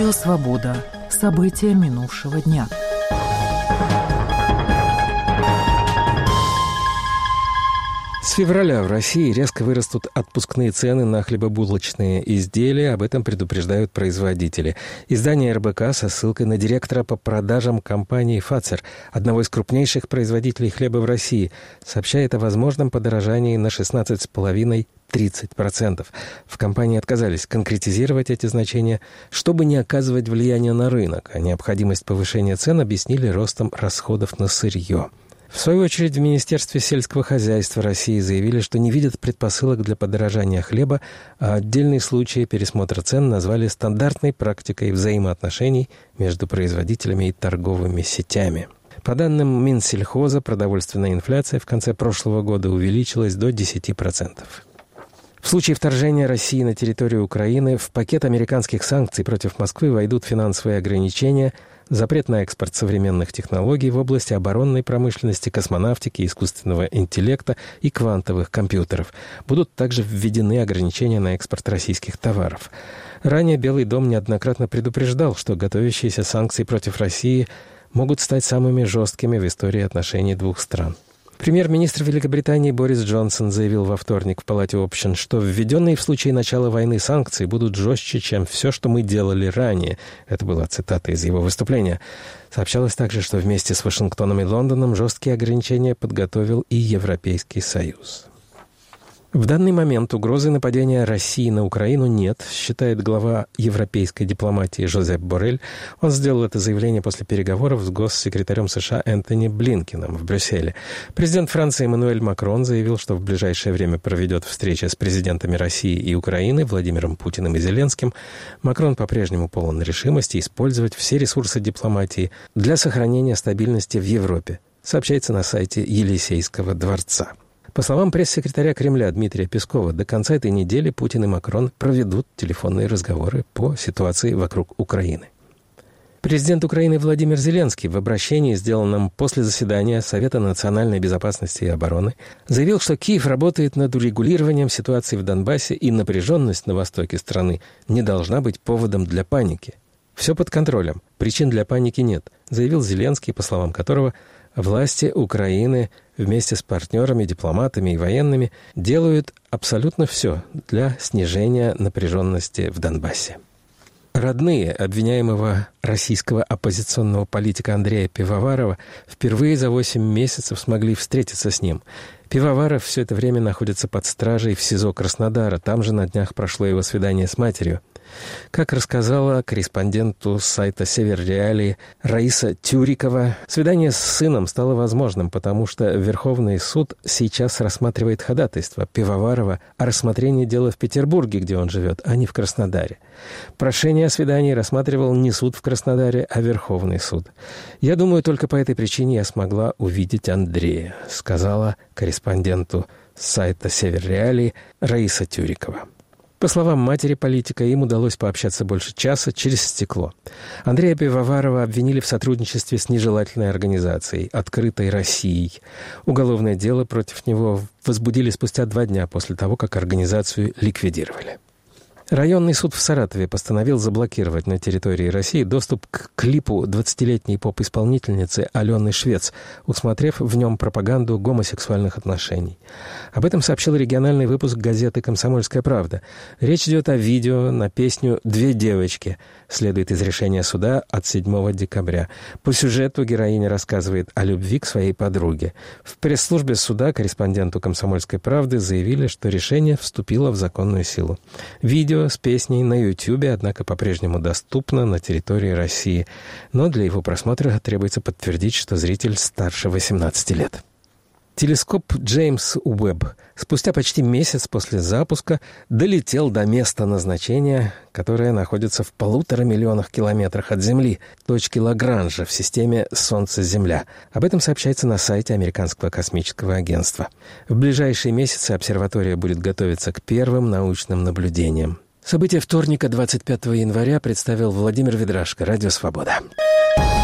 Радио «Свобода». События минувшего дня. С февраля в России резко вырастут отпускные цены на хлебобулочные изделия. Об этом предупреждают производители. Издание РБК со ссылкой на директора по продажам компании «Фацер», одного из крупнейших производителей хлеба в России, сообщает о возможном подорожании на 16,5–30%. В компании отказались конкретизировать эти значения, чтобы не оказывать влияния на рынок, а необходимость повышения цен объяснили ростом расходов на сырье. В свою очередь, в Министерстве сельского хозяйства России заявили, что не видят предпосылок для подорожания хлеба, а отдельные случаи пересмотра цен назвали стандартной практикой взаимоотношений между производителями и торговыми сетями. По данным Минсельхоза, продовольственная инфляция в конце прошлого года увеличилась до 10%. В случае вторжения России на территорию Украины в пакет американских санкций против Москвы войдут финансовые ограничения, запрет на экспорт современных технологий в области оборонной промышленности, космонавтики, искусственного интеллекта и квантовых компьютеров. Будут также введены ограничения на экспорт российских товаров. Ранее Белый дом неоднократно предупреждал, что готовящиеся санкции против России могут стать самыми жесткими в истории отношений двух стран. Премьер-министр Великобритании Борис Джонсон заявил во вторник в Палате общин, что введенные в случае начала войны санкции будут жестче, чем все, что мы делали ранее. Это была цитата из его выступления. Сообщалось также, что вместе с Вашингтоном и Лондоном жесткие ограничения подготовил и Европейский Союз. В данный момент угрозы нападения России на Украину нет, считает глава европейской дипломатии Жозеп Боррель. Он сделал это заявление после переговоров с госсекретарем США Энтони Блинкеном в Брюсселе. Президент Франции Эммануэль Макрон заявил, что в ближайшее время проведет встречи с президентами России и Украины Владимиром Путиным и Зеленским. Макрон по-прежнему полон решимости использовать все ресурсы дипломатии для сохранения стабильности в Европе, сообщается на сайте Елисейского дворца. По словам пресс-секретаря Кремля Дмитрия Пескова, до конца этой недели Путин и Макрон проведут телефонные разговоры по ситуации вокруг Украины. Президент Украины Владимир Зеленский в обращении, сделанном после заседания Совета национальной безопасности и обороны, заявил, что Киев работает над урегулированием ситуации в Донбассе, и напряженность на востоке страны не должна быть поводом для паники. «Все под контролем, причин для паники нет», заявил Зеленский, по словам которого власти Украины вместе с партнерами, дипломатами и военными делают абсолютно все для снижения напряженности в Донбассе. Родные обвиняемого российского оппозиционного политика Андрея Пивоварова впервые за 8 месяцев смогли встретиться с ним. Пивоваров все это время находится под стражей в СИЗО Краснодара. Там же на днях прошло его свидание с матерью. Как рассказала корреспонденту сайта «Север Реалии» Раиса Тюрикова, свидание с сыном стало возможным, потому что Верховный суд сейчас рассматривает ходатайство Пивоварова о рассмотрении дела в Петербурге, где он живет, а не в Краснодаре. Прошение о свидании рассматривал не суд в Краснодаре, а Верховный суд. «Я думаю, только по этой причине я смогла увидеть Андрея», сказала корреспонденту сайта «Север Реалии» Раиса Тюрикова. По словам матери политика, им удалось пообщаться больше часа через стекло. Андрея Пивоварова обвинили в сотрудничестве с нежелательной организацией «Открытой Россией». Уголовное дело против него возбудили спустя 2 дня после того, как организацию ликвидировали. Районный суд в Саратове постановил заблокировать на территории России доступ к клипу 20-летней поп-исполнительницы Алены Швец, усмотрев в нем пропаганду гомосексуальных отношений. Об этом сообщил региональный выпуск газеты «Комсомольская правда». Речь идет о видео на песню «Две девочки», следует из решения суда от 7 декабря. По сюжету героиня рассказывает о любви к своей подруге. В пресс-службе суда корреспонденту «Комсомольской правды» заявили, что решение вступило в законную силу. Видео с песней на YouTube, однако, по-прежнему доступно на территории России. Но для его просмотра требуется подтвердить, что зритель старше 18 лет. Телескоп Джеймс Уэбб спустя почти месяц после запуска долетел до места назначения, которое находится в 1,5 миллиона километрах от Земли, точки Лагранжа в системе Солнце-Земля. Об этом сообщается на сайте Американского космического агентства. В ближайшие месяцы обсерватория будет готовиться к первым научным наблюдениям. События вторника, 25 января, представил Владимир Ведрашко, Радио «Свобода».